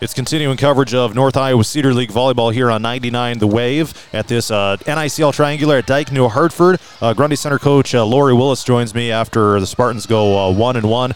It's continuing coverage of North Iowa Cedar League volleyball here on 99 The Wave at this NICL Triangular at Dike, New Hartford. Grundy Center coach Lori Willis joins me after the Spartans go 1-1.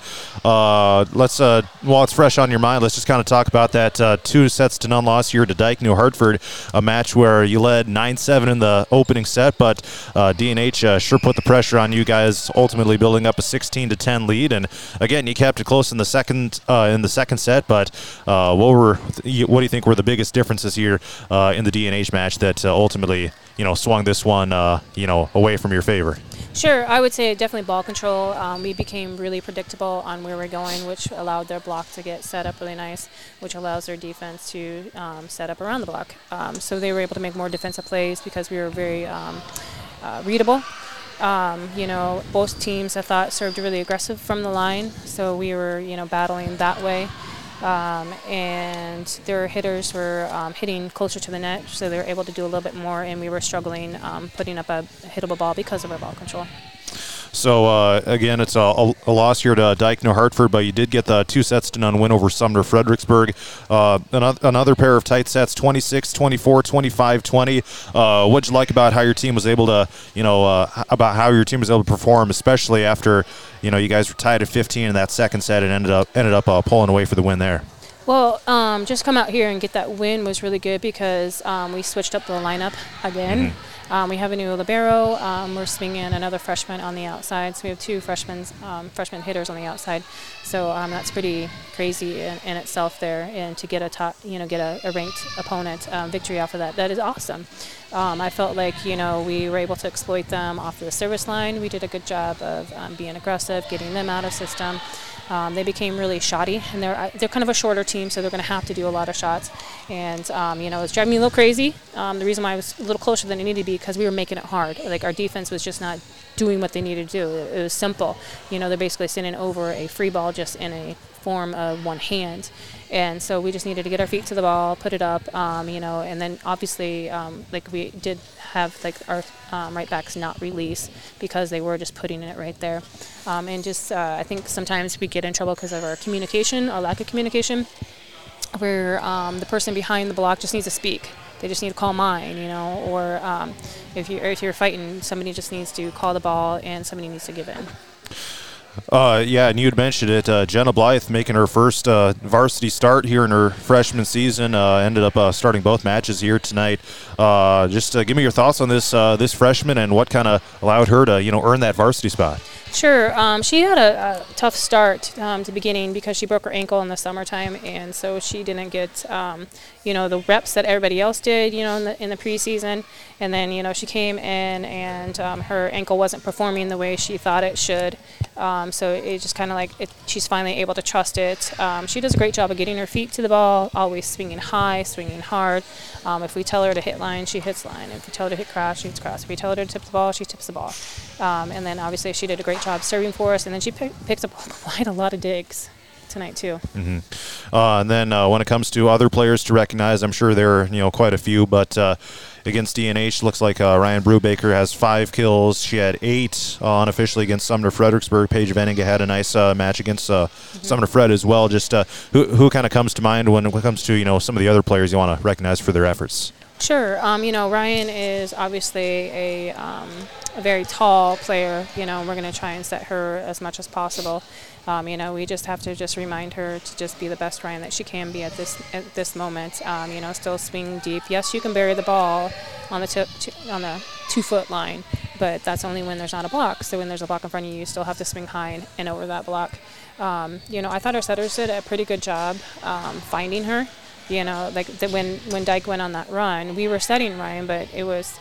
While it's fresh on your mind, let's just kind of talk about that 2-0 loss here to Dike, New Hartford, a match where you led 9-7 in the opening set, but D&H sure put the pressure on you guys, ultimately building up a 16-10 lead. And again, you kept it close in the second set, but what do you think were the biggest differences here in the D&H match that ultimately, swung this one, away from your favor? Sure, I would say definitely ball control. We became really predictable on where we're going, which allowed their block to get set up really nice, which allows their defense to set up around the block. So they were able to make more defensive plays because we were very readable. Both teams, I thought, served really aggressive from the line, so we were, battling that way. And their hitters were hitting closer to the net, so they were able to do a little bit more, and we were struggling putting up a hittable ball because of our ball control. So, again, it's a loss here to Dike, New Hartford, but you did get the 2-0 win over Sumner Fredericksburg. Another pair of tight sets, 26-24, 25-20. What'd you like about how your team was able to, perform, especially after, you guys were tied at 15 in that second set and ended up pulling away for the win there? Well, just come out here and get that win was really good because we switched up the lineup again. Mm-hmm. We have a new libero. We're swinging another freshman on the outside. So we have two freshman hitters on the outside. So that's pretty crazy in itself there. And to get a ranked opponent victory off of that is awesome. I felt like, we were able to exploit them off the service line. We did a good job of being aggressive, getting them out of system. They became really shotty, and they're kind of a shorter team, so they're going to have to do a lot of shots. And, it's driving me a little crazy. The reason why I was a little closer than it needed to be because we were making it hard. Like, our defense was just not doing what they needed to do. It was simple. They're basically sending over a free ball just in a form of one hand. And so we just needed to get our feet to the ball, put it up, and then obviously, we did have, our right backs not release because they were just putting it right there. I think sometimes we get in trouble because of our communication, our lack of communication, where the person behind the block just needs to speak. They just need to call mine, or if you're fighting, somebody just needs to call the ball and somebody needs to give in. And you had mentioned it. Jenna Blythe making her first varsity start here in her freshman season. Ended up starting both matches here tonight. Just give me your thoughts on this freshman and what kind of allowed her to earn that varsity spot. Sure. She had a tough start to beginning because she broke her ankle in the summertime, and so she didn't get the reps that everybody else did in the preseason. And then she came in and her ankle wasn't performing the way she thought it should. So it just kind of she's finally able to trust it. She does a great job of getting her feet to the ball, always swinging high, swinging hard. If we tell her to hit line, she hits line. If we tell her to hit cross, she hits cross. If we tell her to tip the ball, she tips the ball. And then obviously she did a great job serving for us, and then she picks up quite a lot of digs tonight too. Mm-hmm. And then when it comes to other players to recognize, I'm sure there are quite a few, but against D&H, looks like Ryan Brubaker has 5 kills. She had 8 unofficially against Sumner Fredericksburg. Paige Veninga had a nice match against Sumner Fred as well. Just who kind of comes to mind when it comes to some of the other players you want to recognize for their efforts? Sure. Ryan is obviously a very tall player. We're going to try and set her as much as possible. We just have to just remind her to just be the best Ryan that she can be at this moment. Still swing deep. Yes, you can bury the ball on the 2-foot line, but that's only when there's not a block. So when there's a block in front of you, you still have to swing high and over that block. I thought our setters did a pretty good job finding her. When Dike went on that run, we were setting Ryan, but it was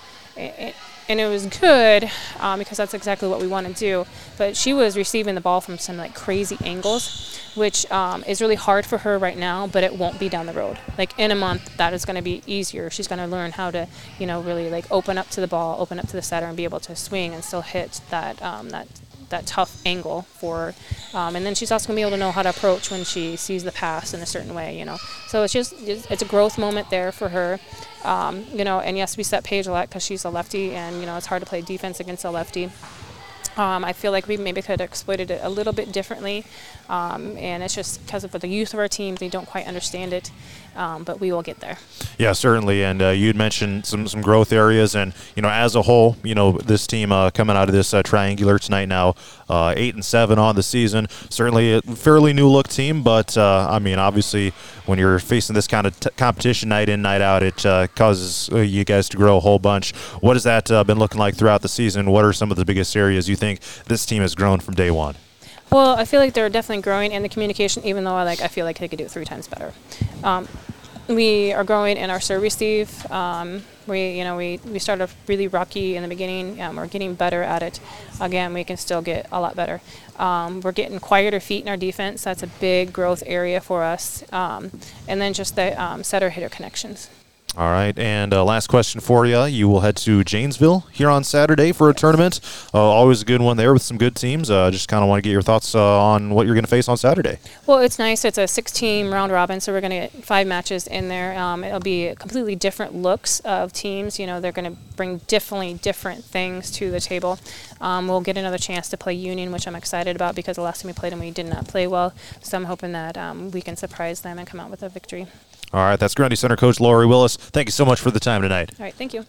good because that's exactly what we want to do. But she was receiving the ball from some crazy angles, which is really hard for her right now, but it won't be down the road. In a month, that is going to be easier. She's going to learn how to, really open up to the ball, open up to the setter, and be able to swing and still hit that tough angle for her. And then she's also going to be able to know how to approach when she sees the pass in a certain way, So it's a growth moment there for her. And yes, we set Paige a lot because she's a lefty, and, it's hard to play defense against a lefty. I feel like we maybe could have exploited it a little bit differently, and it's just because of the youth of our team, they don't quite understand it, but we will get there. Yeah, certainly. And you'd mentioned some growth areas, and as a whole, this team coming out of this triangular tonight now, 8-7 on the season. Certainly a fairly new look team, but obviously when you're facing this kind of competition night in, night out, it causes you guys to grow a whole bunch. What has that been looking like throughout the season? What are some of the biggest areas you think this team has grown from day one? Well, I feel like they're definitely growing in the communication, even though I feel like they could do it 3 times better. We are growing in our serve receive. We started off really rocky in the beginning. We're getting better at it. Again, we can still get a lot better. We're getting quieter feet in our defense. That's a big growth area for us. And then just the setter-hitter connections. All right, and last question for you. You will head to Janesville here on Saturday for a tournament. Always a good one there with some good teams. Just kind of want to get your thoughts on what you're going to face on Saturday. Well, it's nice. It's a 6-team round robin, so we're going to get 5 matches in there. It'll be completely different looks of teams. They're going to bring definitely different things to the table. We'll get another chance to play Union, which I'm excited about because the last time we played them, we did not play well. So I'm hoping that we can surprise them and come out with a victory. All right, that's Grundy Center coach Lori Willis. Thank you so much for the time tonight. All right, thank you.